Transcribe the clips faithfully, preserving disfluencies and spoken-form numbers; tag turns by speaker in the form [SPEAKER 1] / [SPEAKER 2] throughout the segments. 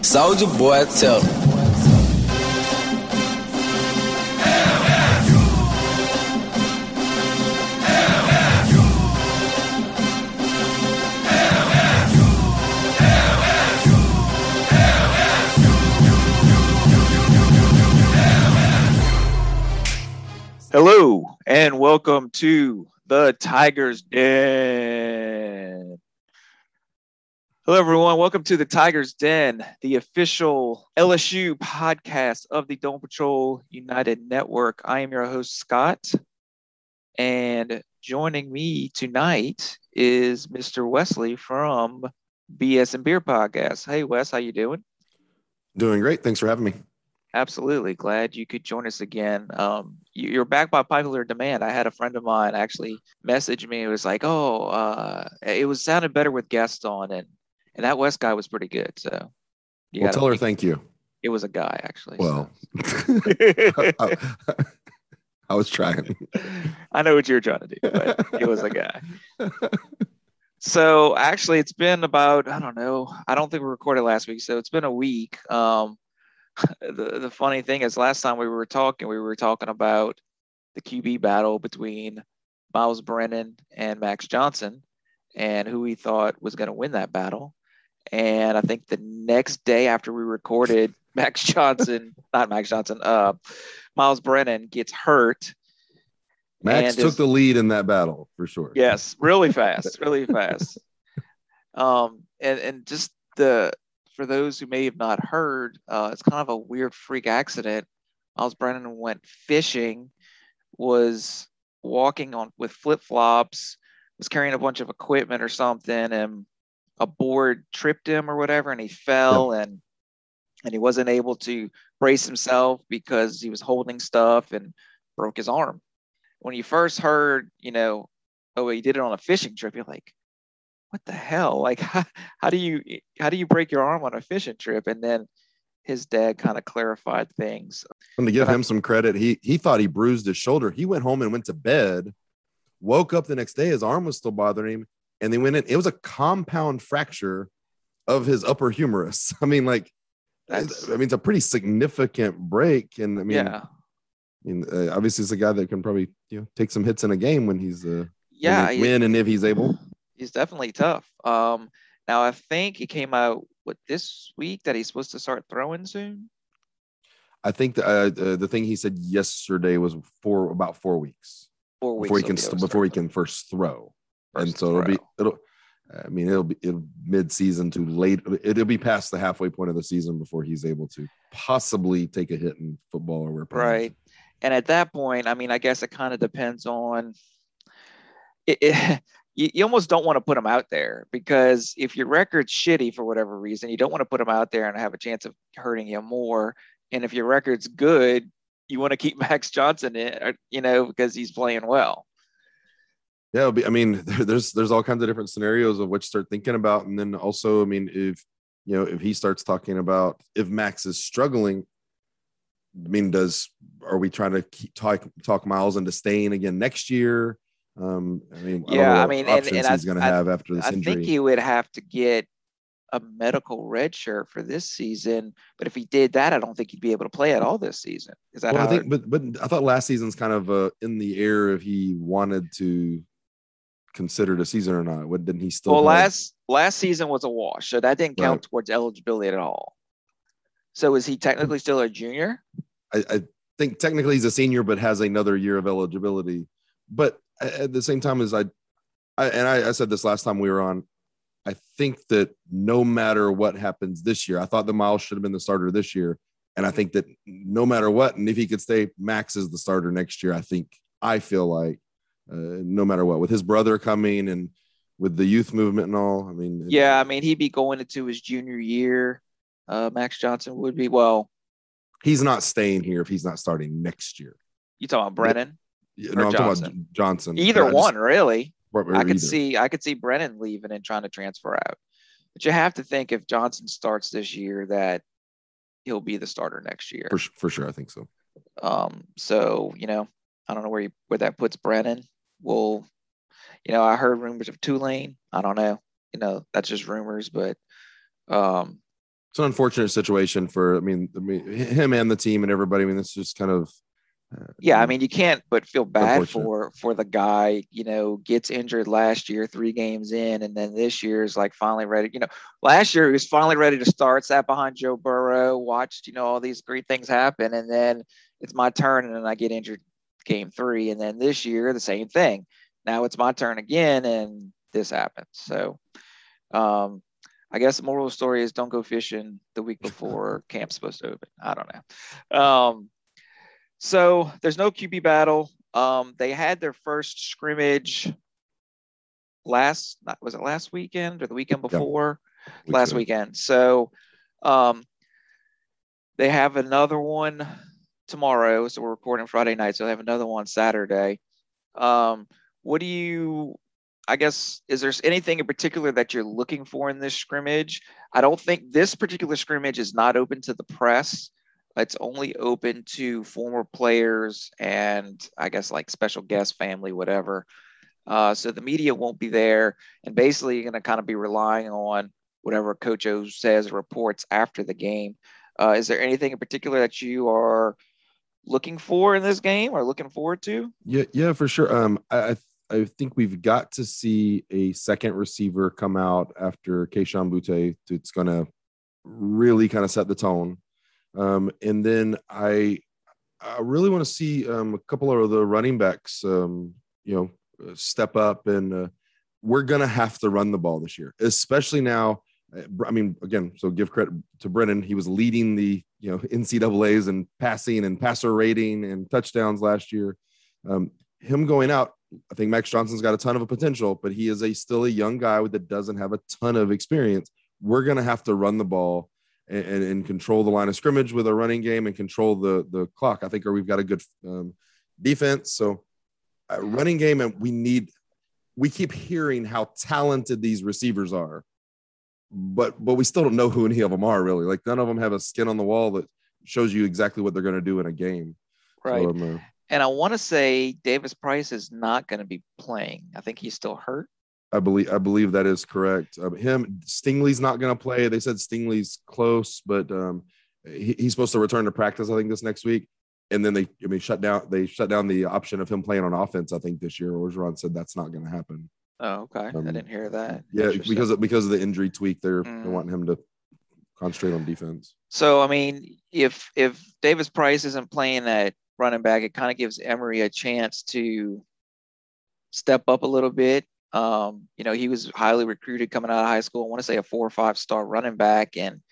[SPEAKER 1] Soldier Boy, tell him.
[SPEAKER 2] Hello and welcome to the Tigers Den. Hello, everyone. Welcome to the Tigers Den, the official L S U podcast of the Dome Patrol United Network. I am your host, Scott, and joining me tonight is Mister Wesley from B S and Beer Podcast. Hey, Wes, how you doing?
[SPEAKER 3] Doing great. Thanks for having me.
[SPEAKER 2] Absolutely. Glad you could join us again. Um, you, you're back by popular demand. I had a friend of mine actually message me. It was like, oh, uh, it was sounded better with guests on, and and that West guy was pretty good. So,
[SPEAKER 3] you well, tell her thank you.
[SPEAKER 2] It was a guy, actually.
[SPEAKER 3] Well, so. I, I was trying.
[SPEAKER 2] I know what you're trying to do, but it was a guy. So, actually, it's been about, I don't know, I don't think we recorded last week. So, it's been a week. Um, The, the funny thing is last time we were talking, we were talking about the Q B battle between Myles Brennan and Max Johnson and who we thought was going to win that battle. And I think the next day after we recorded, Max Johnson, not Max Johnson, uh, Myles Brennan gets hurt.
[SPEAKER 3] Max took
[SPEAKER 2] is,
[SPEAKER 3] the lead in that battle for sure.
[SPEAKER 2] Yes, really fast, really fast. Um, and, and just the, For those who may have not heard, uh, it's kind of a weird freak accident. Myles Brennan went fishing, was walking on with flip-flops, was carrying a bunch of equipment or something, and a board tripped him or whatever, and he fell, yep. and and he wasn't able to brace himself because he was holding stuff and broke his arm. When you first heard, you know, oh, he did it on a fishing trip, you're like, what the hell? Like, how, how do you how do you break your arm on a fishing trip? And then his dad kind of clarified things.
[SPEAKER 3] And to give but him I, some credit, he he thought he bruised his shoulder. He went home and went to bed, woke up the next day, his arm was still bothering him, and they went in. It was a compound fracture of his upper humerus. I mean, like, that's, I mean, it's a pretty significant break. And I mean,
[SPEAKER 2] yeah.
[SPEAKER 3] I mean, uh, obviously, it's a guy that can probably you know take some hits in a game when he's uh
[SPEAKER 2] yeah
[SPEAKER 3] when, he, when and if he's able.
[SPEAKER 2] He's definitely tough. Um, now I think he came out with this week that he's supposed to start throwing soon.
[SPEAKER 3] I think the uh, uh, the thing he said yesterday was for about four weeks.
[SPEAKER 2] Four weeks
[SPEAKER 3] before he can st- before he can first throw, first and so throw. it'll be it'll. I mean, it'll be it'll mid-season to late. It'll be past the halfway point of the season before he's able to possibly take a hit in football or where.
[SPEAKER 2] Right, and at that point, I mean, I guess it kind of depends on it. it You, you almost don't want to put him out there because if your record's shitty for whatever reason, you don't want to put him out there and have a chance of hurting you more. And if your record's good, you want to keep Max Johnson in, you know, because he's playing well.
[SPEAKER 3] Yeah, it'll be, I mean, there, there's there's all kinds of different scenarios of what to start thinking about, and then also, I mean, if you know, if he starts talking about if Max is struggling, I mean, does are we trying to keep talk talk Myles into staying again next year? Um, I mean, I
[SPEAKER 2] yeah,
[SPEAKER 3] don't know what
[SPEAKER 2] I mean,
[SPEAKER 3] options
[SPEAKER 2] and, and
[SPEAKER 3] he's going to have after this
[SPEAKER 2] I
[SPEAKER 3] injury.
[SPEAKER 2] I think he would have to get a medical red shirt for this season, but if he did that, I don't think he'd be able to play at all this season. Is that
[SPEAKER 3] well,
[SPEAKER 2] how
[SPEAKER 3] I think? But but I thought last season's kind of uh, in the air if he wanted to consider the season or not. What didn't he still?
[SPEAKER 2] Well,
[SPEAKER 3] have...
[SPEAKER 2] last last season was a wash, so that didn't count right. towards eligibility at all. So is he technically still a junior?
[SPEAKER 3] I, I think technically he's a senior, but has another year of eligibility. But at the same time as I, I and I, I said this last time we were on, I think that no matter what happens this year, I thought that Myles should have been the starter this year. And I think that no matter what, and if he could stay, Max is the starter next year. I think, I feel like uh, no matter what, with his brother coming and with the youth movement and all, I mean.
[SPEAKER 2] Yeah, I mean, he'd be going into his junior year. Uh, Max Johnson would be, well.
[SPEAKER 3] He's not staying here if he's not starting next year.
[SPEAKER 2] You talking about Brennan?
[SPEAKER 3] Yeah, no, I'm
[SPEAKER 2] Johnson?
[SPEAKER 3] talking about Johnson.
[SPEAKER 2] Either yeah, one, just, really.
[SPEAKER 3] Or, or
[SPEAKER 2] I could
[SPEAKER 3] either.
[SPEAKER 2] see I could see Brennan leaving and trying to transfer out. But you have to think if Johnson starts this year that he'll be the starter next year.
[SPEAKER 3] For, for sure, I think so.
[SPEAKER 2] Um, so, you know, I don't know where you, where that puts Brennan. Well, you know, I heard rumors of Tulane. I don't know. You know, that's just rumors, but um,
[SPEAKER 3] It's an unfortunate situation for, I mean, I mean, him and the team and everybody. I mean, it's just kind of,
[SPEAKER 2] uh, yeah. I mean, you can't but feel bad for for the guy. You know, gets injured last year, three games in, and then this year is like finally ready. You know, last year he was finally ready to start, sat behind Joe Burrow, watched you know all these great things happen, and then it's my turn, and then I get injured game three, and then this year the same thing. Now it's my turn again, and this happens. So. Um, I guess the moral of the story is don't go fishing the week before camp's supposed to open. I don't know. Um, so there's no Q B battle. Um, they had their first scrimmage last, was it last weekend or the weekend before? Yeah. Last weekend. So um, they have another one tomorrow. So we're recording Friday night. So they have another one Saturday. Um, what do you I guess, is there anything in particular that you're looking for in this scrimmage? I don't think this particular scrimmage is not open to the press. It's only open to former players and I guess like special guest family, whatever. Uh, so the media won't be there, and basically you're going to kind of be relying on whatever Coach O says, reports after the game. Uh, is there anything in particular that you are looking for in this game or looking forward to?
[SPEAKER 3] Yeah, yeah, for sure. Um, I, I I think we've got to see a second receiver come out after Kayshon Boutte. It's going to really kind of set the tone. Um, and then I, I really want to see um, a couple of the running backs, um, you know, step up. And uh, we're going to have to run the ball this year, especially now. I mean, again, so give credit to Brennan. He was leading the, you know, N C double A's and passing and passer rating and touchdowns last year. Um, him going out, I think Max Johnson's got a ton of a potential, but he is a still a young guy that doesn't have a ton of experience. We're going to have to run the ball and, and, and control the line of scrimmage with a running game and control the, the clock. I think or we've got a good um, defense. So uh, running game, and we need, we keep hearing how talented these receivers are, but, but we still don't know who any of them are really. Like none of them have a skin on the wall that shows you exactly what they're going to do in a game.
[SPEAKER 2] Right. So, um, uh, And I want to say Davis Price is not going to be playing. I think he's still hurt.
[SPEAKER 3] I believe I believe that is correct. Um, him Stingley's not going to play. They said Stingley's close, but um, he, he's supposed to return to practice. I think this next week. And then they, I mean, shut down. They shut down the option of him playing on offense. I think this year, Orgeron said that's not going to happen.
[SPEAKER 2] Oh, okay. Um, I didn't hear that.
[SPEAKER 3] Yeah, because of, because of the injury tweak, they're, mm. they're wanting him to concentrate on defense.
[SPEAKER 2] So I mean, if if Davis Price isn't playing at running back, it kind of gives Emory a chance to step up a little bit. Um, you know, he was highly recruited coming out of high school. I want to say a four or five star running back. And,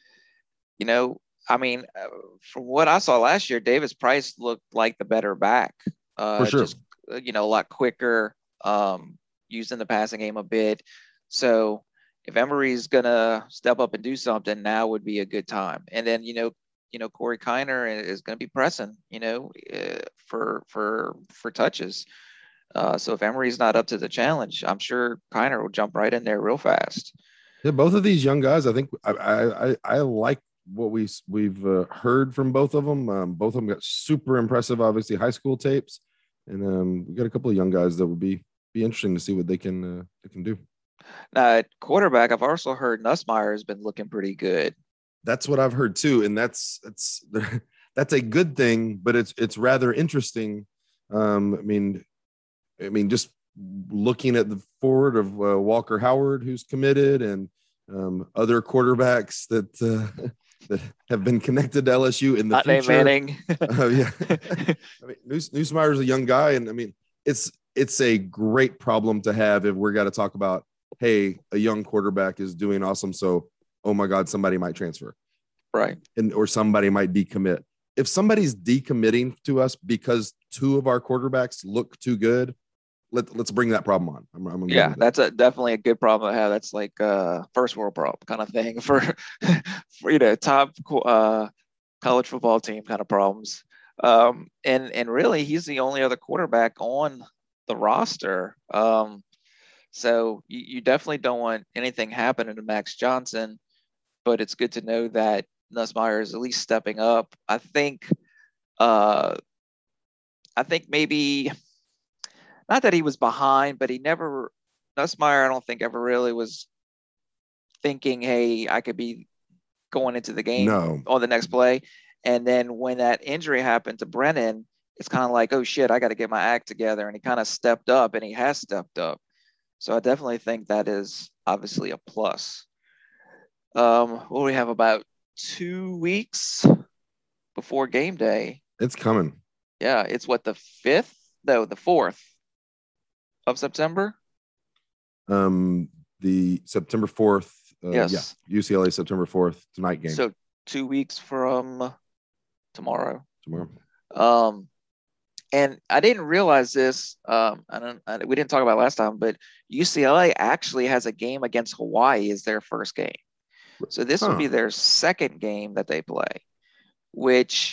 [SPEAKER 2] you know, I mean, uh, from what I saw last year, Davis Price looked like the better back. Uh,
[SPEAKER 3] For sure.
[SPEAKER 2] Just, you know, a lot quicker, um, using the passing game a bit. So if Emory's going to step up and do something, now would be a good time. And then, you know, you know, Corey Kiner is going to be pressing, you know, uh, for, for, for touches. Uh, so if Emory's not up to the challenge, I'm sure Kiner will jump right in there real fast.
[SPEAKER 3] Yeah. Both of these young guys, I think I, I, I like what we we've uh, heard from both of them. Um, both of them got super impressive, obviously high school tapes. And um, we got a couple of young guys that would be, be interesting to see what they can, uh, they can do.
[SPEAKER 2] Now at quarterback, I've also heard Nussmeier has been looking pretty good.
[SPEAKER 3] That's what I've heard too. And that's, that's, that's a good thing, but it's, it's rather interesting. Um, I mean, I mean, just looking at the forward of uh, Walker Howard, who's committed, and um, other quarterbacks that uh, that have been connected to L S U in the
[SPEAKER 2] Not
[SPEAKER 3] future.
[SPEAKER 2] Manning.
[SPEAKER 3] uh, yeah, I mean, Neus- Nussmeier is a young guy, and I mean, it's it's a great problem to have if we're got to talk about, hey, a young quarterback is doing awesome, so oh my God, somebody might transfer,
[SPEAKER 2] right,
[SPEAKER 3] and or somebody might decommit. If somebody's decommitting to us because two of our quarterbacks look too good, let, let's bring that problem on. I'm, I'm
[SPEAKER 2] yeah, that's a definitely a good problem to have. That's like a first world problem kind of thing for, for you know, top uh, college football team kind of problems. Um, and, and really, he's the only other quarterback on the roster. Um, so you, you definitely don't want anything happening to Max Johnson, but it's good to know that Nussmeier is at least stepping up. I think, uh, I think maybe not that he was behind, but he never, Nussmeier, I don't think ever really was thinking, hey, I could be going into the game
[SPEAKER 3] No.
[SPEAKER 2] on the next play. And then when that injury happened to Brennan, it's kind of like, oh shit, I got to get my act together. And he kind of stepped up, and he has stepped up. So I definitely think that is obviously a plus. Um, well, we have about two weeks before game day.
[SPEAKER 3] It's coming.
[SPEAKER 2] Yeah, it's what, the fifth? No, the fourth of September.
[SPEAKER 3] Um, the September fourth. Uh,
[SPEAKER 2] Yes.
[SPEAKER 3] Yeah, U C L A September fourth tonight game.
[SPEAKER 2] So two weeks from tomorrow.
[SPEAKER 3] Tomorrow.
[SPEAKER 2] Um, and I didn't realize this. Um, I don't. I, we didn't talk about it last time, but U C L A actually has a game against Hawaii as their first game. So this
[SPEAKER 3] Huh.
[SPEAKER 2] will be their second game that they play, which,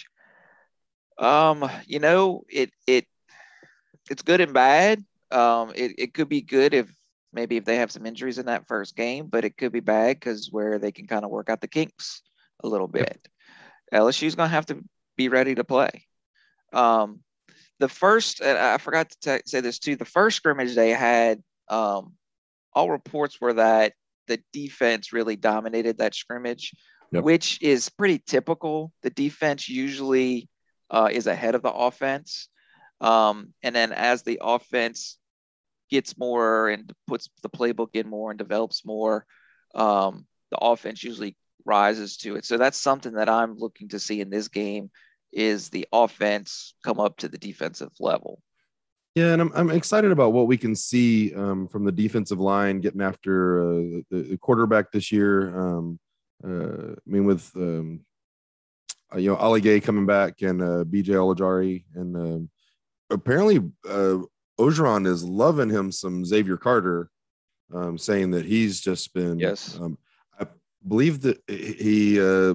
[SPEAKER 2] um, you know, it it it's good and bad. Um, it it could be good if maybe if they have some injuries in that first game, but it could be bad because where they can kind of work out the kinks a little bit. Yep. L S U's gonna have to be ready to play. Um, the first, and I forgot to t- say this too. The first scrimmage they had, um, all reports were that the defense really dominated that scrimmage, yep. which is pretty typical. The defense usually uh, is ahead of the offense. Um, and then as the offense gets more and puts the playbook in more and develops more, um, the offense usually rises to it. So that's something that I'm looking to see in this game, is the offense come up to the defensive level.
[SPEAKER 3] Yeah, and I'm I'm excited about what we can see um, from the defensive line getting after uh, the, the quarterback this year. Um, uh, I mean, with um, uh, you know, Ali Gay coming back and uh, B J Olajari, and um, apparently uh, Ogeron is loving him some Xavier Carter, um, saying that he's just been.
[SPEAKER 2] Yes.
[SPEAKER 3] Um, I believe that he. Uh,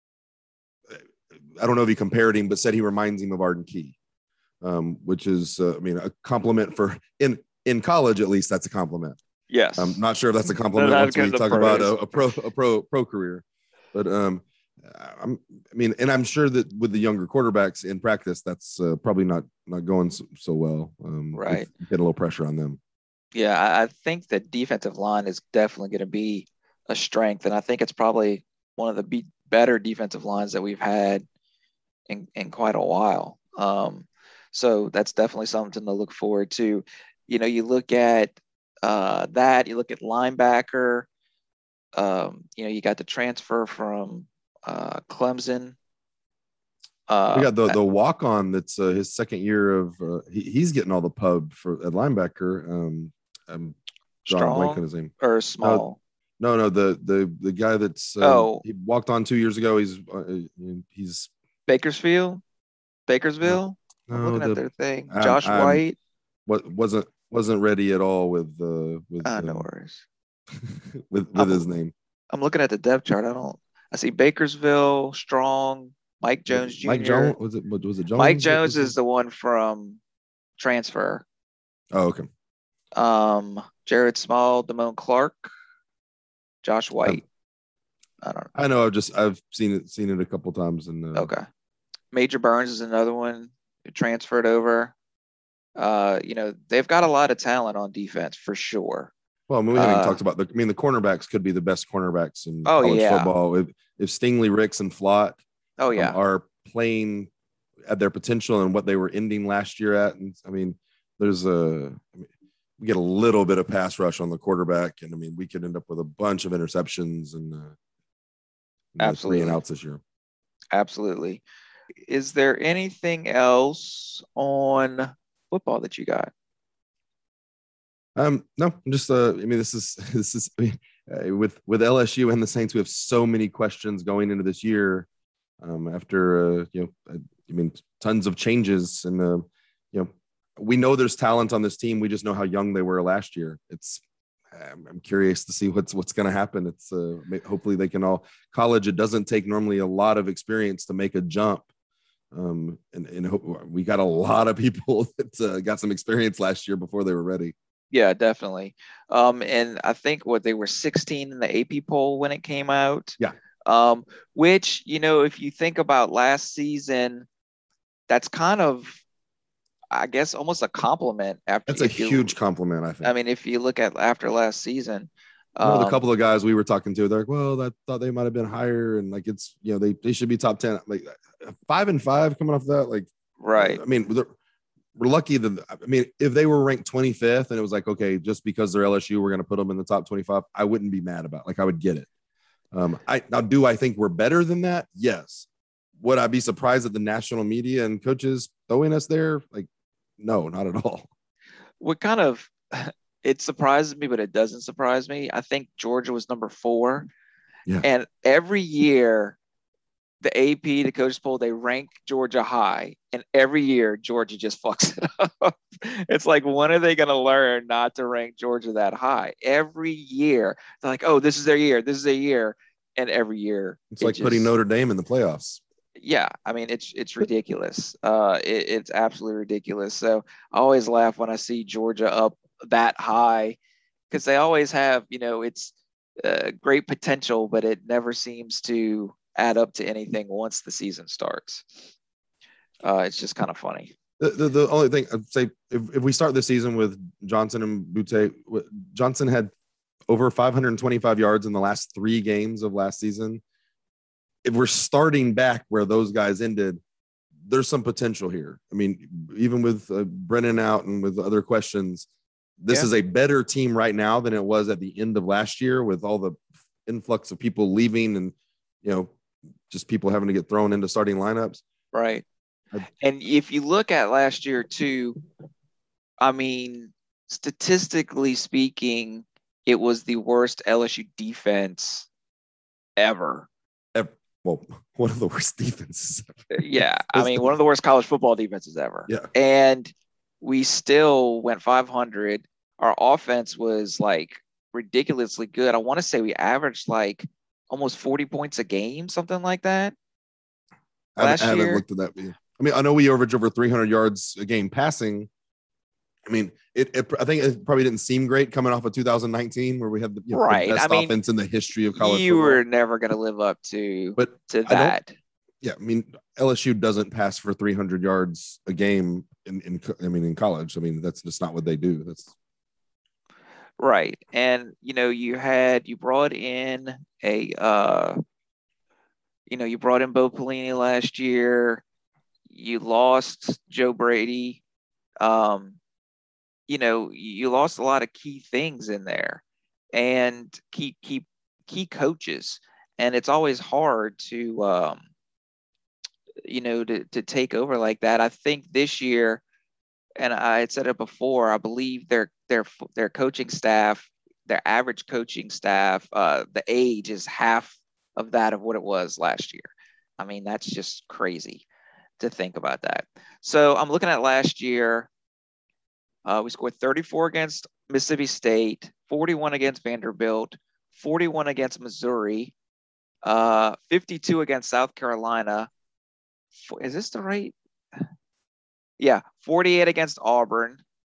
[SPEAKER 3] I don't know if he compared him, but said he reminds him of Arden Key. Um, which is, uh, I mean, a compliment for in in college, at least that's a compliment.
[SPEAKER 2] Yes,
[SPEAKER 3] I'm not sure if that's a compliment once we talk about a, a pro a pro pro career, but um, I'm, I mean, and I'm sure that with the younger quarterbacks in practice, that's uh, probably not not going so, so well. Um,
[SPEAKER 2] right,
[SPEAKER 3] get a little pressure on them.
[SPEAKER 2] Yeah, I, I think that defensive line is definitely going to be a strength, and I think it's probably one of the be- better defensive lines that we've had in in quite a while. Um, So that's definitely something to look forward to. You know, you look at uh, that, you look at linebacker, um, you know, you got the transfer from uh, Clemson.
[SPEAKER 3] Uh, we got the the walk on that's uh, his second year of uh, he, he's getting all the pub for at linebacker. Um, I'm drawing a blank on his name.
[SPEAKER 2] Or Small.
[SPEAKER 3] No, no, no the the the guy that's uh,
[SPEAKER 2] oh
[SPEAKER 3] he walked on two years ago. He's uh, he's
[SPEAKER 2] Bakersfield, Bakersville.
[SPEAKER 3] No,
[SPEAKER 2] I'm looking
[SPEAKER 3] the,
[SPEAKER 2] at their thing.
[SPEAKER 3] I'm,
[SPEAKER 2] Josh
[SPEAKER 3] I'm,
[SPEAKER 2] White.
[SPEAKER 3] What wasn't wasn't ready at all with uh with
[SPEAKER 2] uh,
[SPEAKER 3] um,
[SPEAKER 2] no worries
[SPEAKER 3] with with I'm, his name.
[SPEAKER 2] I'm looking at the depth chart. I don't. I see Bakersville, Strong, Mike Jones Junior
[SPEAKER 3] Mike Jones was it? Was it Jones?
[SPEAKER 2] Mike Jones is the one from transfer.
[SPEAKER 3] Oh, okay.
[SPEAKER 2] Um, Jared Small, Damone Clark, Josh White. Um, I don't know.
[SPEAKER 3] I know. I've just I've seen it seen it a couple times and uh,
[SPEAKER 2] okay. Major Burns is another one who transferred over. Uh, you know, they've got a lot of talent on defense for sure.
[SPEAKER 3] Well, I mean, we haven't uh, talked about the. I mean, the cornerbacks could be the best cornerbacks in
[SPEAKER 2] oh,
[SPEAKER 3] college
[SPEAKER 2] yeah.
[SPEAKER 3] football. If if Stingley, Ricks, and Flott,
[SPEAKER 2] oh yeah,
[SPEAKER 3] um, are playing at their potential and what they were ending last year at, and I mean, there's a. I mean, we get a little bit of pass rush on the quarterback, and I mean, we could end up with a bunch of interceptions and uh,
[SPEAKER 2] absolutely
[SPEAKER 3] three and outs this year.
[SPEAKER 2] Absolutely. Is there anything else on football that you got?
[SPEAKER 3] Um, no, I'm just, uh, I mean, this is, this is I mean, uh, with, with L S U and the Saints, we have so many questions going into this year. Um, after, uh, you know, I, I mean, tons of changes and, uh, you know, we know there's talent on this team. We just know how young they were last year. It's, I'm curious to see what's, what's going to happen. It's, uh, hopefully they can all college. It doesn't take normally a lot of experience to make a jump. Um, and, and we got a lot of people that uh, got some experience last year before they were ready.
[SPEAKER 2] Yeah, definitely. Um, and I think what they were sixteen in the A P poll when it came out.
[SPEAKER 3] Yeah.
[SPEAKER 2] Um, which, you know, if you think about last season, that's kind of, I guess, almost a compliment. After
[SPEAKER 3] that's a huge
[SPEAKER 2] you,
[SPEAKER 3] compliment, I think.
[SPEAKER 2] I mean, if you look at after last season,
[SPEAKER 3] One of the
[SPEAKER 2] Um,
[SPEAKER 3] couple of guys we were talking to, they're like, well, I thought they might have been higher, and like it's you know they they should be top ten. Like five and five coming off that, like
[SPEAKER 2] right.
[SPEAKER 3] I mean we're lucky that I mean if they were ranked twenty-fifth and it was like okay just because they're L S U we're going to put them in the top twenty-five, I wouldn't be mad about it. Like I would get it. Um, I now do I think we're better than that? Yes. Would I be surprised that the national media and coaches throwing us there? Like no, not at all.
[SPEAKER 2] What kind of it surprises me, but it doesn't surprise me. I think Georgia was number four.
[SPEAKER 3] Yeah.
[SPEAKER 2] And every year, the A P, the coaches poll, they rank Georgia high. And every year, Georgia just fucks it up. It's like, when are they going to learn not to rank Georgia that high? Every year, they're like, oh, this is their year. This is their year. And every year,
[SPEAKER 3] It's
[SPEAKER 2] it
[SPEAKER 3] like
[SPEAKER 2] just,
[SPEAKER 3] putting Notre Dame in the playoffs.
[SPEAKER 2] Yeah, I mean, it's it's ridiculous. Uh, it, it's absolutely ridiculous. So I always laugh when I see Georgia up that high because they always have, you know, it's uh, great potential, but it never seems to add up to anything once the season starts. Uh, it's just kind of funny.
[SPEAKER 3] The, the, the only thing I'd say, if, if we start the season with Johnson and Butte, Johnson had over five hundred twenty-five yards in the last three games of last season. If we're starting back where those guys ended, there's some potential here. I mean, even with uh, Brennan out and with other questions, this
[SPEAKER 2] Yeah.
[SPEAKER 3] is a better team right now than it was at the end of last year with all the influx of people leaving and, you know, just people having to get thrown into starting lineups.
[SPEAKER 2] Right. And if you look at last year too, I mean, statistically speaking, it was the worst L S U defense ever.
[SPEAKER 3] Well, one of the worst defenses
[SPEAKER 2] ever. Yeah. I mean, one of the worst college football defenses ever.
[SPEAKER 3] Yeah.
[SPEAKER 2] And we still went five hundred. Our offense was like ridiculously good. I want to say we averaged like almost forty points a game, something like that.
[SPEAKER 3] Last I haven't, year. I haven't looked at that. I mean, I know we average over three hundred yards a game passing. I mean, it, it. I think it probably didn't seem great coming off of two thousand nineteen, where we had the, you know,
[SPEAKER 2] right.
[SPEAKER 3] the best
[SPEAKER 2] I mean,
[SPEAKER 3] offense in the history of college
[SPEAKER 2] you
[SPEAKER 3] football.
[SPEAKER 2] were never going to live up to,
[SPEAKER 3] but
[SPEAKER 2] to that.
[SPEAKER 3] Yeah, I mean, L S U doesn't pass for three hundred yards a game in, in. I mean, in college. I mean, that's just not what they do. That's
[SPEAKER 2] right. And you know, you had you brought in a, uh, you know, you brought in Bo Pelini last year. You lost Joe Brady. Um, you know, you lost a lot of key things in there and key, key, key coaches. And it's always hard to, um, you know, to, to take over like that. I think this year, and I had said it before, I believe their, their, their coaching staff, their average coaching staff, uh, the age is half of that of what it was last year. I mean, that's just crazy to think about that. So I'm looking at last year. Uh, we scored thirty-four against Mississippi State, forty-one against Vanderbilt, forty-one against Missouri, uh, fifty-two against South Carolina. Is this the right? Yeah, forty-eight against Auburn,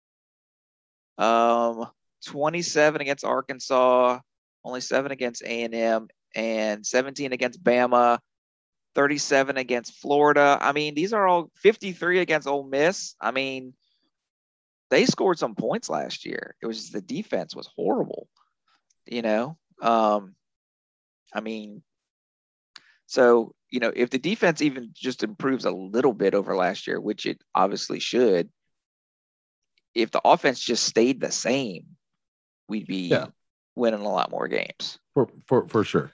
[SPEAKER 2] um, twenty-seven against Arkansas, only seven against A and M, and seventeen against Bama, thirty-seven against Florida. I mean, these are all fifty-three against Ole Miss. I mean, they scored some points last year. It was just the defense was horrible, you know? Um, I mean, so, you know, if the defense even just improves a little bit over last year, which it obviously should, if the offense just stayed the same, we'd be yeah. winning a lot more games.
[SPEAKER 3] For, for, for sure.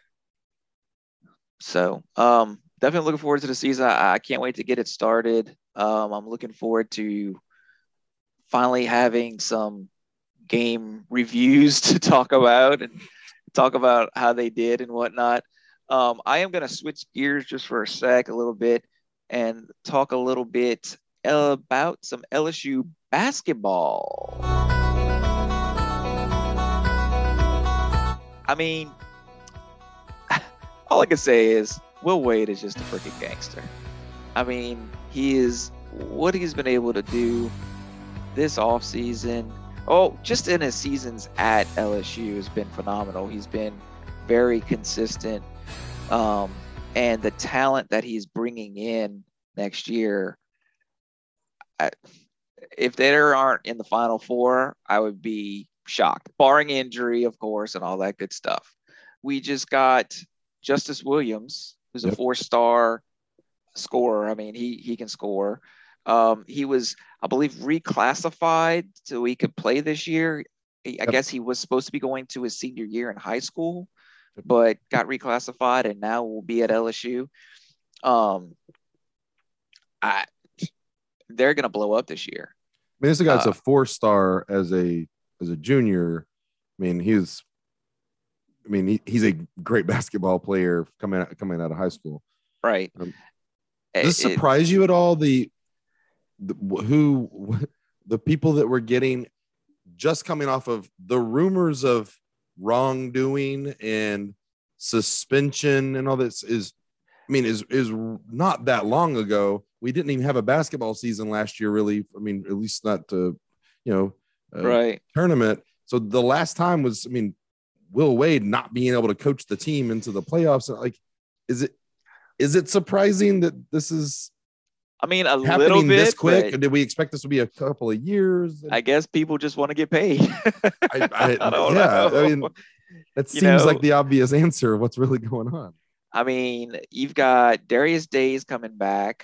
[SPEAKER 2] So um, definitely looking forward to the season. I, I can't wait to get it started. Um, I'm looking forward to finally having some game reviews to talk about and talk about how they did and whatnot. Um, I am going to switch gears just for a sec, a little bit, and talk a little bit about some L S U basketball. I mean, all I can say is Will Wade is just a freaking gangster. I mean, he is what he's been able to do this offseason. Oh, just in his seasons at L S U has been phenomenal. He's been very consistent. Um, and the talent that he's bringing in next year, I, if they aren't in the Final Four, I would be shocked, barring injury, of course, and all that good stuff. We just got Justice Williams, who's a
[SPEAKER 3] Yep.
[SPEAKER 2] four-star scorer. I mean, he he can score. Um, he was, I believe, reclassified so he could play this year. I
[SPEAKER 3] Yep.
[SPEAKER 2] guess he was supposed to be going to his senior year in high school, but got reclassified and now will be at L S U. Um, I, they're going to blow up this year.
[SPEAKER 3] I mean, this guy's
[SPEAKER 2] Uh,
[SPEAKER 3] a four star as a as a junior. I mean, he's I mean, he, he's a great basketball player coming out, coming out of high school.
[SPEAKER 2] right.
[SPEAKER 3] Um,
[SPEAKER 2] It,
[SPEAKER 3] does this
[SPEAKER 2] it,
[SPEAKER 3] surprise you at all? The, the who the people that were getting just coming off of the rumors of wrongdoing and suspension and all this is, I mean, is is not that long ago. We didn't even have a basketball season last year, really. I mean, at least not to, you know, uh,
[SPEAKER 2] right.
[SPEAKER 3] tournament. So the last time was, I mean, Will Wade not being able to coach the team into the playoffs. Like, is it is it surprising that this is
[SPEAKER 2] I mean, a little
[SPEAKER 3] happening
[SPEAKER 2] bit,
[SPEAKER 3] this quick? Or
[SPEAKER 2] but
[SPEAKER 3] did we expect this to be a couple of years?
[SPEAKER 2] I guess people just want to get paid.
[SPEAKER 3] I, I,
[SPEAKER 2] I don't
[SPEAKER 3] yeah,
[SPEAKER 2] know.
[SPEAKER 3] I mean, that
[SPEAKER 2] You
[SPEAKER 3] seems
[SPEAKER 2] know,
[SPEAKER 3] like the obvious answer of what's really going on.
[SPEAKER 2] I mean, you've got Darius Days coming back.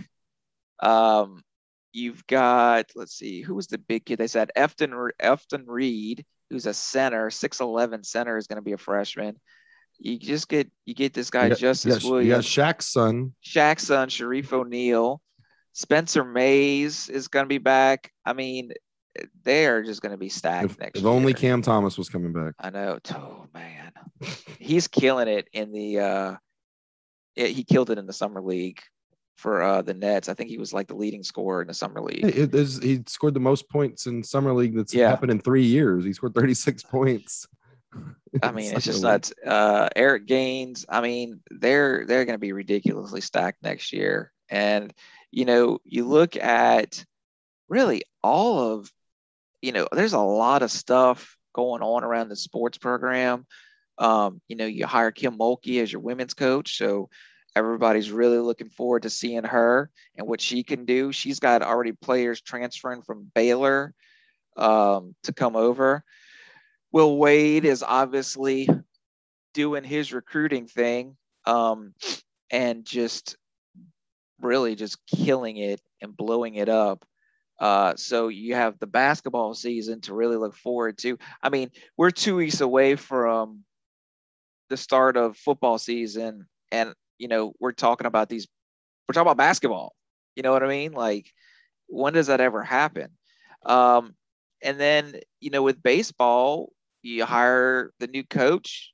[SPEAKER 2] Um, you've got, let's see, who was the big kid? They said Efton Efton Reed, who's a center, six eleven center, is going to be a freshman. You just get you get this guy
[SPEAKER 3] You got,
[SPEAKER 2] Justice
[SPEAKER 3] you got, you got
[SPEAKER 2] Williams,
[SPEAKER 3] Shaq's son.
[SPEAKER 2] Shaq's son, Sharif O'Neal, Spencer Mays is going to be back. I mean, they are just going to be stacked
[SPEAKER 3] If,
[SPEAKER 2] next
[SPEAKER 3] if
[SPEAKER 2] year.
[SPEAKER 3] only Cam Thomas was coming back.
[SPEAKER 2] I know. Oh man, he's killing it in the. Uh, it, he killed it in the summer league for uh, the Nets. I think he was like the leading scorer in the summer league.
[SPEAKER 3] It is, he scored the most points in summer league that's
[SPEAKER 2] Yeah.
[SPEAKER 3] happened in three years. He scored thirty-six points.
[SPEAKER 2] I mean, it's just nuts. Uh, Eric Gaines. I mean, they're they're going to be ridiculously stacked next year. And you know, you look at really all of, you know, there's a lot of stuff going on around the sports program. Um, you know, you hire Kim Mulkey as your women's coach, so everybody's really looking forward to seeing her and what she can do. She's got already players transferring from Baylor um, to come over. Will Wade is obviously doing his recruiting thing um, and just really just killing it and blowing it up. Uh, so you have the basketball season to really look forward to. I mean, we're two weeks away from the start of football season, and you know, we're talking about these. We're talking about basketball. You know what I mean? Like, when does that ever happen? Um, and then, you know, with baseball, you hire the new coach,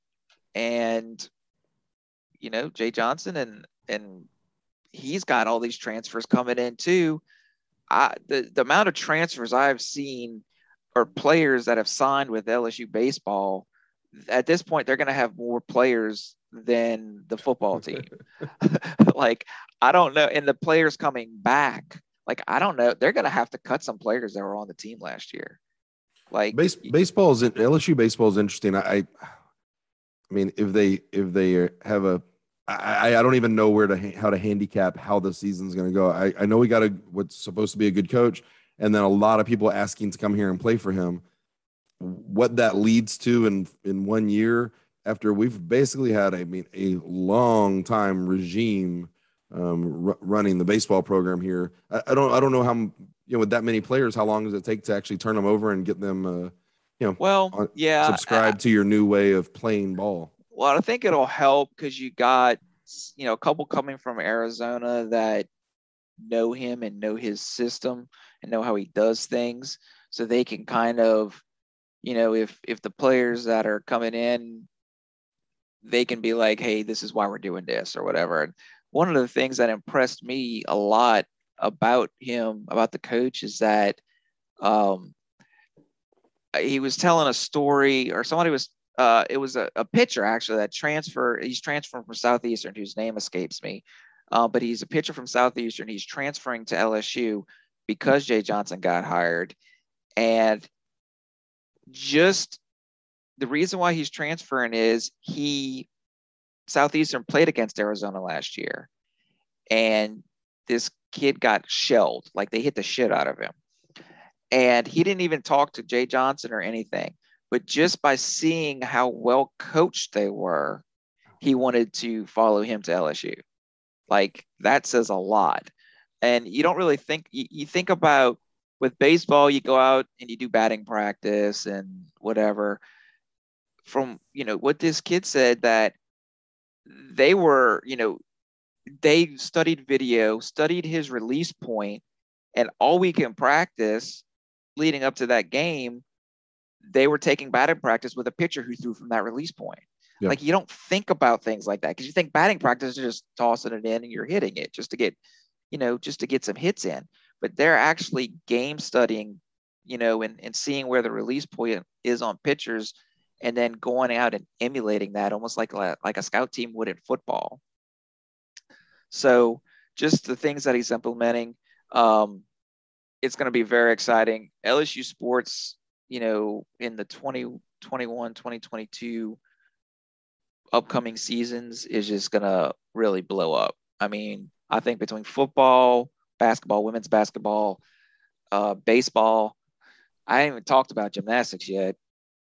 [SPEAKER 2] and you know, Jay Johnson, and and he's got all these transfers coming in too. I, the, the amount of transfers I've seen or players that have signed with L S U baseball, at this point, they're going to have more players than the football team. Like, I don't know. And the players coming back, like, I don't know. They're going to have to cut some players that were on the team last year. Like,
[SPEAKER 3] Base, baseball is L S U baseball is interesting. I, I, I mean, if they if they have a, I, I don't even know where to how to handicap how the season's going to go. I, I know we got a what's supposed to be a good coach, and then a lot of people asking to come here and play for him. What that leads to in in one year after we've basically had, I mean, a long time regime um, r- running the baseball program here. I, I don't I don't know how, you know, with that many players, how long does it take to actually turn them over and get them, uh, you know,
[SPEAKER 2] well,
[SPEAKER 3] on,
[SPEAKER 2] yeah,
[SPEAKER 3] subscribe
[SPEAKER 2] I,
[SPEAKER 3] to your new way of playing ball?
[SPEAKER 2] Well, I think it'll help because you got, you know, a couple coming from Arizona that know him and know his system and know how he does things, so they can kind of, you know, if if the players that are coming in, they can be like, hey, this is why we're doing this or whatever. And one of the things that impressed me a lot about him, about the coach, is that um, he was telling a story, or somebody was, uh, it was a, a pitcher actually that transfer. He's transferring from Southeastern, whose name escapes me, uh, but he's a pitcher from Southeastern. He's transferring to L S U because Jay Johnson got hired, and just the reason why he's transferring is he Southeastern played against Arizona last year, and this kid got shelled, like they hit the shit out of him, and he didn't even talk to Jay Johnson or anything. but just by seeing how well coached they were, he wanted to follow him to L S U. Like, that says a lot. And you don't really think, you, you think about with baseball, you go out and you do batting practice and whatever. From, you know, what this kid said, that they were, you know, they studied video, studied his release point, and all week in practice leading up to that game, they were taking batting practice with a pitcher who threw from that release point. Yeah. Like, you don't think about things like that, because you think batting practice is just tossing it in and you're hitting it just to get, you know, just to get some hits in. But they're actually game studying, you know, and, and seeing where the release point is on pitchers, and then going out and emulating that almost like, like a scout team would in football. So just the things that he's implementing, um, it's going to be very exciting. L S U sports, you know, in the twenty twenty-one, twenty twenty-two upcoming seasons is just going to really blow up. I mean, I think between football, basketball, women's basketball, uh, baseball, I haven't even talked about gymnastics yet.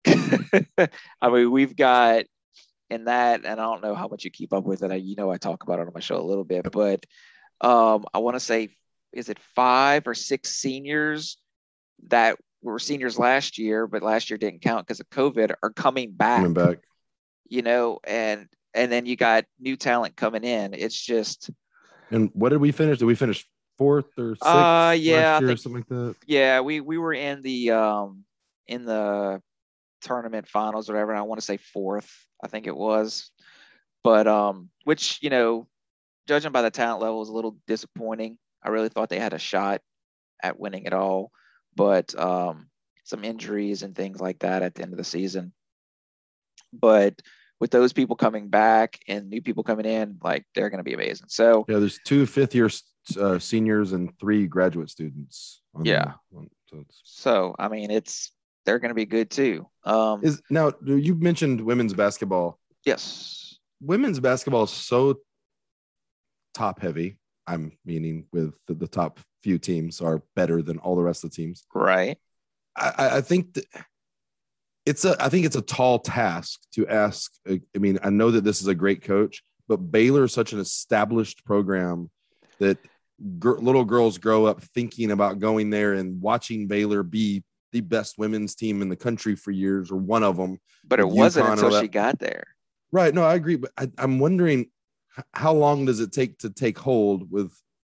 [SPEAKER 2] I mean, we've got in that, and I don't know how much you keep up with it. I, you know, I talk about it on my show a little bit, but um, I want to say, is it five or six seniors that were seniors last year, but last year didn't count because of COVID, are coming back,
[SPEAKER 3] coming back,
[SPEAKER 2] you know, and, and then you got new talent coming in. It's just.
[SPEAKER 3] And what did we finish? Did we finish fourth or sixth
[SPEAKER 2] uh, yeah,
[SPEAKER 3] last year
[SPEAKER 2] I think,
[SPEAKER 3] or something like that?
[SPEAKER 2] Yeah, we, we were in the, um, in the tournament finals or whatever. And I want to say fourth, I think it was, but, um, which, you know, judging by the talent level, was a little disappointing. I really thought they had a shot at winning it all, but, um, some injuries and things like that at the end of the season. But with those people coming back and new people coming in, like, they're going to be amazing. So
[SPEAKER 3] yeah, there's two fifth year uh, seniors and three graduate students. On
[SPEAKER 2] yeah.
[SPEAKER 3] The, on, so,
[SPEAKER 2] so, I mean, it's, they're going to be good too. Um,
[SPEAKER 3] is now you mentioned women's basketball.
[SPEAKER 2] Yes.
[SPEAKER 3] Women's basketball is so top heavy. I'm meaning with the, the top few teams are better than all the rest of the teams.
[SPEAKER 2] Right.
[SPEAKER 3] I, I think that it's a, I think it's a tall task to ask. I mean, I know that this is a great coach, but Baylor is such an established program that gr- little girls grow up thinking about going there and watching Baylor be the best women's team in the country for years, or one of them.
[SPEAKER 2] But it wasn't until she got there.
[SPEAKER 3] Right. No, I agree. But I, I'm wondering, how long does it take to take hold with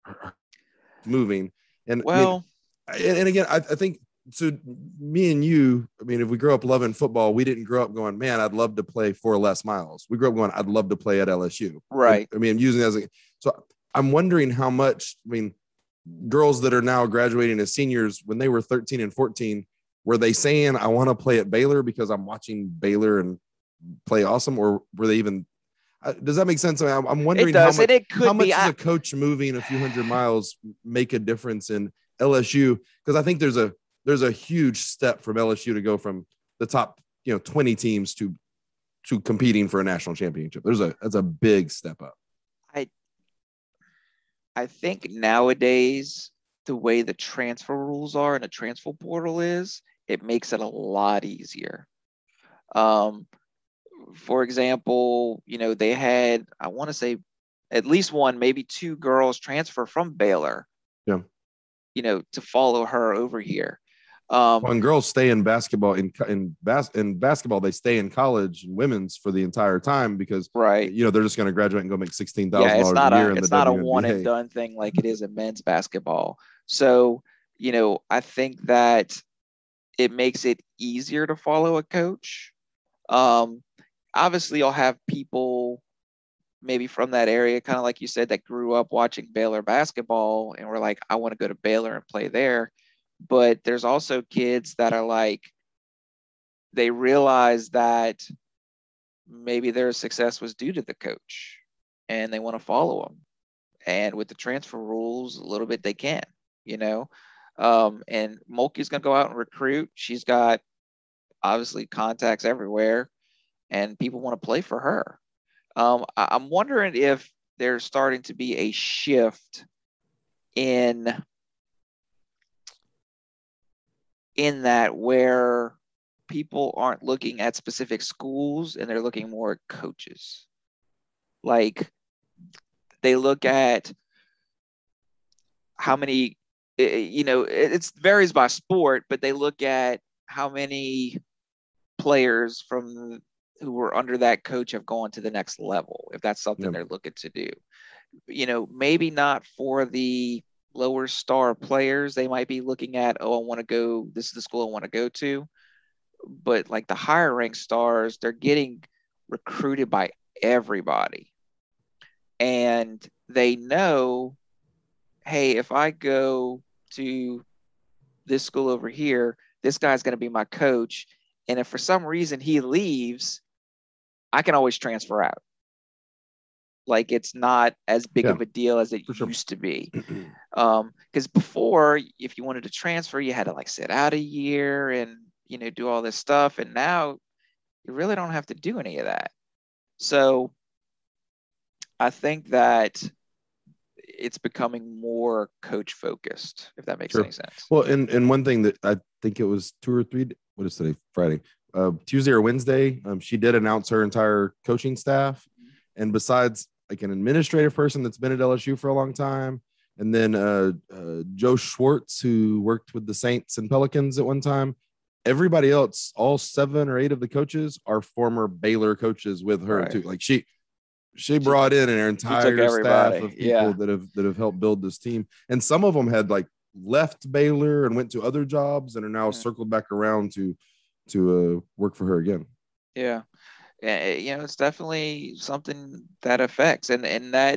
[SPEAKER 3] moving? And
[SPEAKER 2] well,
[SPEAKER 3] I mean, and, and again, I, I think, so me and you, I mean, if we grew up loving football, we didn't grow up going, man, I'd love to play four less miles. We grew up going, I'd love to play at L S U.
[SPEAKER 2] Right.
[SPEAKER 3] I mean, I'm using it as a, so I'm wondering how much, I mean, girls that are now graduating as seniors, when they were thirteen and fourteen, were they saying, I want to play at Baylor because I'm watching Baylor and play awesome? Or were they even, uh, does that make sense? I mean, I'm, I'm wondering
[SPEAKER 2] it does,
[SPEAKER 3] how much,
[SPEAKER 2] and it could
[SPEAKER 3] how much
[SPEAKER 2] be,
[SPEAKER 3] does
[SPEAKER 2] I,
[SPEAKER 3] a coach moving a few hundred miles make a difference in L S U? Because I think there's a, there's a huge step from L S U to go from the top, you know, twenty teams to, to competing for a national championship. There's a, that's a big step up.
[SPEAKER 2] I, I think nowadays, the way the transfer rules are and the transfer portal is, it makes it a lot easier. Um, for example, you know, they had, I want to say at least one, maybe two girls transfer from Baylor,
[SPEAKER 3] yeah,
[SPEAKER 2] you know, to follow her over here. Um,
[SPEAKER 3] when girls stay in basketball in in, bas- in basketball, they stay in college and women's for the entire time because,
[SPEAKER 2] right,
[SPEAKER 3] you know, they're just going to graduate and go make sixteen thousand
[SPEAKER 2] yeah, it's
[SPEAKER 3] dollars
[SPEAKER 2] not
[SPEAKER 3] a year
[SPEAKER 2] a,
[SPEAKER 3] in
[SPEAKER 2] it's
[SPEAKER 3] the
[SPEAKER 2] not
[SPEAKER 3] W N B A.
[SPEAKER 2] a one and done thing like it is in men's basketball. So, you know, I think that it makes it easier to follow a coach. Um, obviously, you'll have people maybe from that area, kind of like you said, that grew up watching Baylor basketball and were like, I want to go to Baylor and play there. But there's also kids that are like, they realize that maybe their success was due to the coach and they want to follow him. And with the transfer rules, a little bit they can, you know. Um, and Mulkey's going to go out and recruit. She's got obviously contacts everywhere, and people want to play for her. Um, I- I'm wondering if there's starting to be a shift in in that where people aren't looking at specific schools and they're looking more at coaches. Like they look at how many, you know, it varies by sport, but they look at how many players from who were under that coach have gone to the next level, if that's something yep. they're looking to do. You know, maybe not for the lower star players. They might be looking at, oh, I want to go, this is the school I want to go to. But like the higher ranked stars, they're getting recruited by everybody. And they know, hey, if I go to this school over here, this guy's going to be my coach. And if for some reason he leaves, I can always transfer out. Like it's not as big yeah, of a deal as it used sure. to be. Um, because before, if you wanted to transfer, you had to like sit out a year and, you know, do all this stuff. And now you really don't have to do any of that. So I think that it's becoming more coach focused, if that makes sure. any sense.
[SPEAKER 3] Well, and, and one thing that I think it was two or three, what is today? Friday, uh, Tuesday or Wednesday. Um, she did announce her entire coaching staff. And besides like an administrative person that's been at L S U for a long time, and then uh, uh, Joe Schwartz, who worked with the Saints and Pelicans at one time, everybody else, all seven or eight of the coaches are former Baylor coaches with her right. too. Like she, she brought in an entire staff of people
[SPEAKER 2] yeah.
[SPEAKER 3] that have, that have helped build this team. And some of them had like left Baylor and went to other jobs and are now mm-hmm. circled back around to, to uh, work for her again.
[SPEAKER 2] Yeah. You know, it's definitely something that affects, and, and that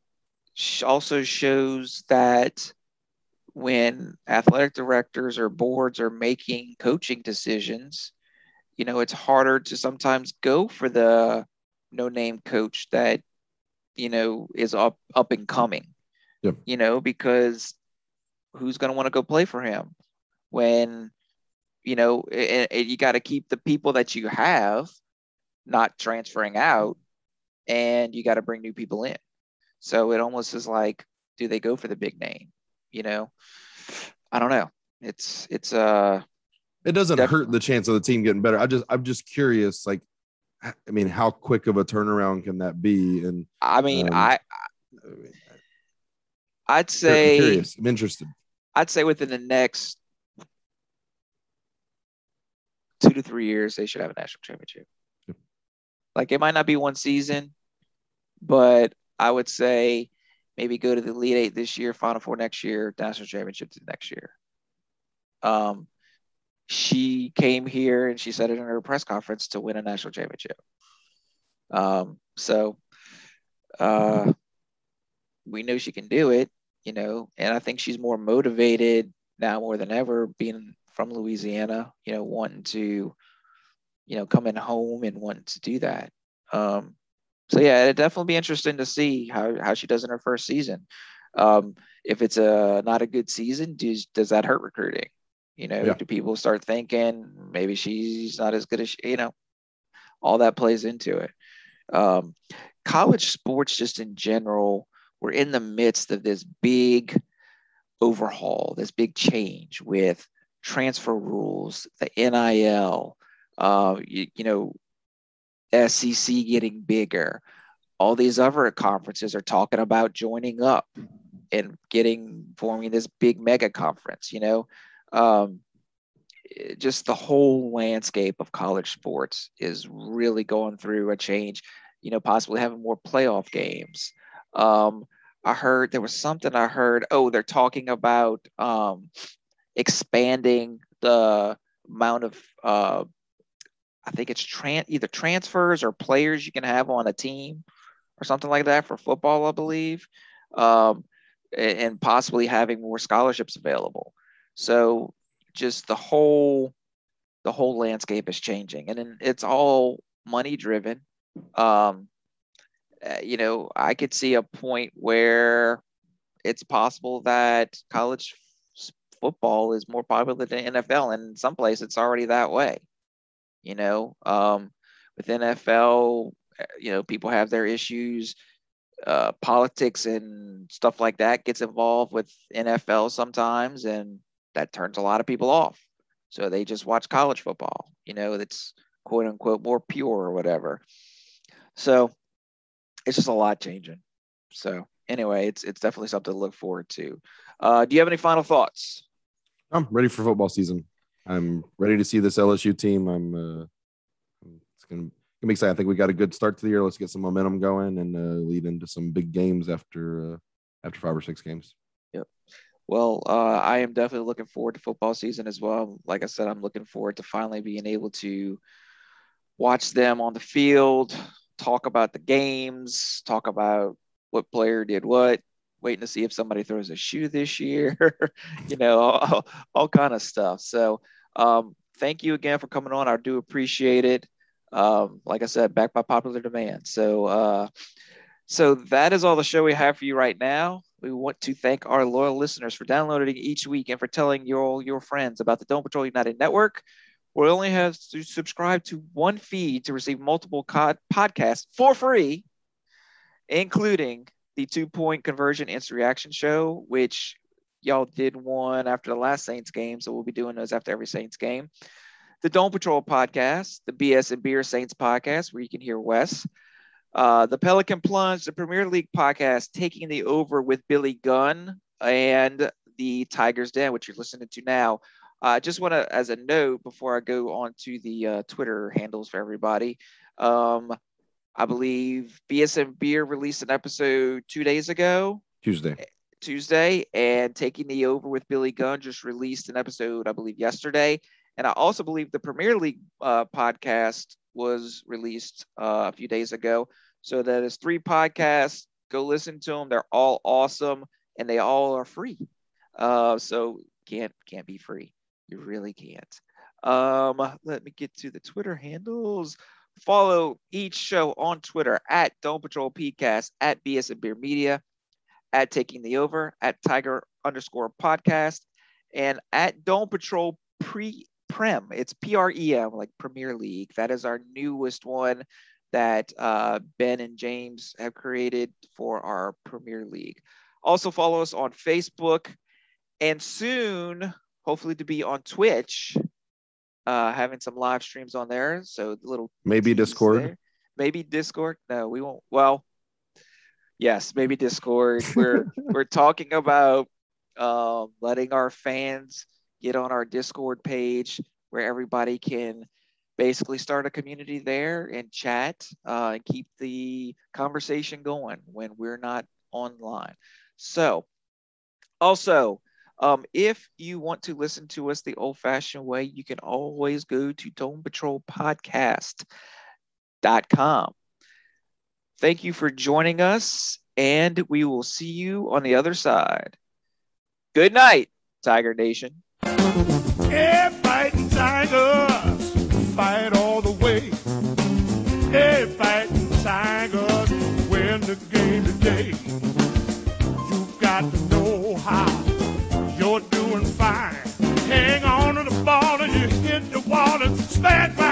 [SPEAKER 2] also shows that when athletic directors or boards are making coaching decisions, you know, it's harder to sometimes go for the no-name coach that, you know, is up, up and coming,
[SPEAKER 3] yep.
[SPEAKER 2] you know, because who's going to want to go play for him when, you know, it, it, you got to keep the people that you have not transferring out, and you got to bring new people in. So it almost is like, do they go for the big name? You know, I don't know. It's, it's, uh,
[SPEAKER 3] it doesn't def- hurt the chance of the team getting better. I just, I'm just curious, like, I mean, how quick of a turnaround can that be? And
[SPEAKER 2] I mean,
[SPEAKER 3] um,
[SPEAKER 2] I, I'd say,
[SPEAKER 3] I'm curious. I'm interested.
[SPEAKER 2] I'd say within the next two to three years, they should have a national championship. Like it might not be one season, but I would say maybe go to the Elite Eight this year, Final Four next year, national championship next year. Um, she came here and she said it in her press conference to win a national championship. Um, so uh, we know she can do it, you know, and I think she's more motivated now more than ever, being from Louisiana, you know, wanting to, you know, coming home and wanting to do that. Um, so yeah, it'd definitely be interesting to see how, how she does in her first season. Um, if it's a, not a good season, does, does that hurt recruiting? You know, yeah. do people start thinking maybe she's not as good as she, you know, all that plays into it. Um, college sports just in general, we're in the midst of this big overhaul, this big change with transfer rules, the N I L, Uh, you, you know, S E C getting bigger. All these other conferences are talking about joining up and getting, forming this big mega conference, you know. Um, just the whole landscape of college sports is really going through a change, you know, possibly having more playoff games. Um, I heard there was something I heard, oh, they're talking about um, expanding the amount of, uh, I think it's tran- either transfers or players you can have on a team or something like that for football, I believe, um, and possibly having more scholarships available. So just the whole, the whole landscape is changing, and then it's all money driven. Um, uh, you know, I could see a point where it's possible that college f- football is more popular than N F L, and in some places it's already that way. You know, um, with N F L, you know, people have their issues. Uh, politics and stuff like that gets involved with N F L sometimes, and that turns a lot of people off. So they just watch college football, you know, that's quote unquote more pure or whatever. So it's just a lot changing. So anyway, it's it's definitely something to look forward to. Uh, do you have any final thoughts?
[SPEAKER 3] I'm ready for football season. I'm ready to see this L S U team. I'm uh, it's gonna be exciting. I think we got a good start to the year. Let's get some momentum going and uh, lead into some big games after uh, after five or six games.
[SPEAKER 2] Yep. Well, uh, I am definitely looking forward to football season as well. Like I said, I'm looking forward to finally being able to watch them on the field, talk about the games, talk about what player did what, waiting to see if somebody throws a shoe this year, you know, all, all kind of stuff. So um, thank you again for coming on. I do appreciate it. Um, like I said, back by popular demand. So, uh, so that is all the show we have for you right now. We want to thank our loyal listeners for downloading each week and for telling your your friends about the Dome Patrol United Network. We only have to subscribe to one feed to receive multiple co- podcasts for free, including the Two Point Conversion Instant Reaction Show, which y'all did one after the last Saints game, so we'll be doing those after every Saints game. The Dome Patrol podcast, the B S and Beer Saints podcast, where you can hear Wes. Uh, the Pelican Plunge, the Premier League podcast, Taking the Over with Billy Gunn, and the Tigers Den, which you're listening to now. I uh, just want to, as a note, before I go on to the uh, Twitter handles for everybody, um, I believe B S M Beer released an episode two days ago.
[SPEAKER 3] Tuesday.
[SPEAKER 2] Tuesday, and Taking the Over with Billy Gunn just released an episode, I believe, yesterday. And I also believe the Premier League uh, podcast was released uh, a few days ago. So that is three podcasts. Go listen to them. They're all awesome, and they all are free. Uh, so can't can't be free. You really can't. Um, let me get to the Twitter handles. Follow each show on Twitter at Dome Patrol Podcast, at B S and Beer Media, at Taking the Over, at Tiger underscore podcast, and at Dome Patrol Pre Prem. It's P R E M, like Premier League. That is our newest one that uh, Ben and James have created for our Premier League. Also follow us on Facebook, and soon, hopefully to be on Twitch, uh, having some live streams on there. So the little
[SPEAKER 3] maybe Discord.
[SPEAKER 2] There. Maybe Discord. No, we won't. Well, yes, maybe Discord. We're we're talking about um, letting our fans get on our Discord page where everybody can basically start a community there and chat uh, and keep the conversation going when we're not online. So also, um, if you want to listen to us the old-fashioned way, you can always go to dome patrol podcast dot com. Thank you for joining us, and we will see you on the other side. Good night, Tiger Nation.
[SPEAKER 1] Hey, fighting Tigers, fight all the way. Hey, fighting Tigers, win the game today. You got to know how you're doing fine. Hang on to the ball and you hit the wall and stand by.